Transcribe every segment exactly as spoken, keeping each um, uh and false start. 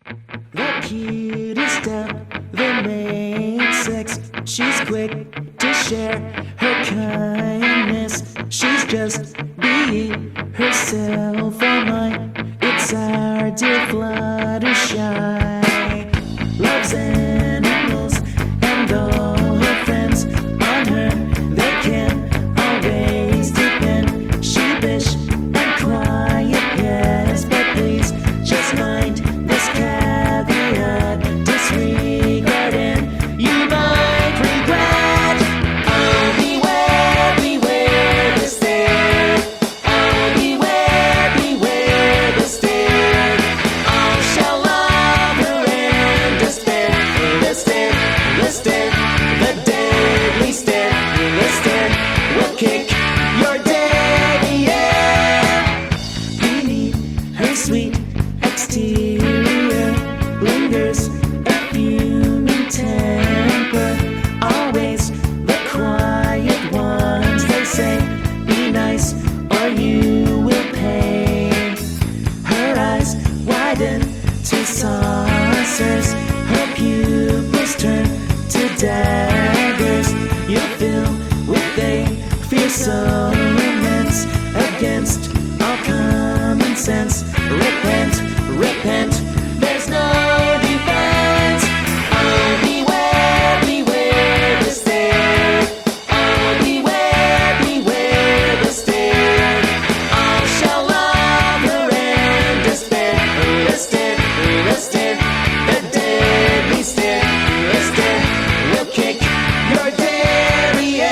The cutest of the main sex. She's quick to share her kindness. She's just being herself online. It's our dear Fluttershy. Loves animals and all her friends. On her they can always depend. Sheepish and quiet, yes, but please just mind this caveat. Disregard and you might regret. Oh, beware, beware the stare. Oh, beware, beware the stare. All shall love her and despair. The stare, the stare, the deadly stare. The stare will kick your derriere. Beneath her sweet exterior lingers a fuming temper. Always the quiet ones, they say, be nice or you will pay. Her eyes widen to saucers, her pupils turn to daggers. You fill with a fierce so immense against all common sense. Repent, repent, there's no defense. Oh, beware, beware the stare. Oh, beware, beware the stare. All shall love her and despair. The stare, the stare, the deadly stare. The stare will kick your derriere.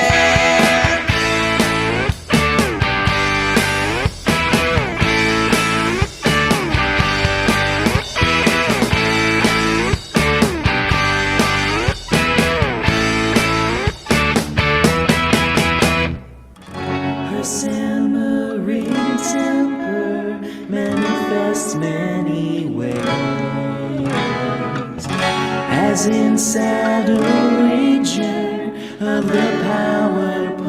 Her simmering temper manifests many ways, as in saddle ranger of the power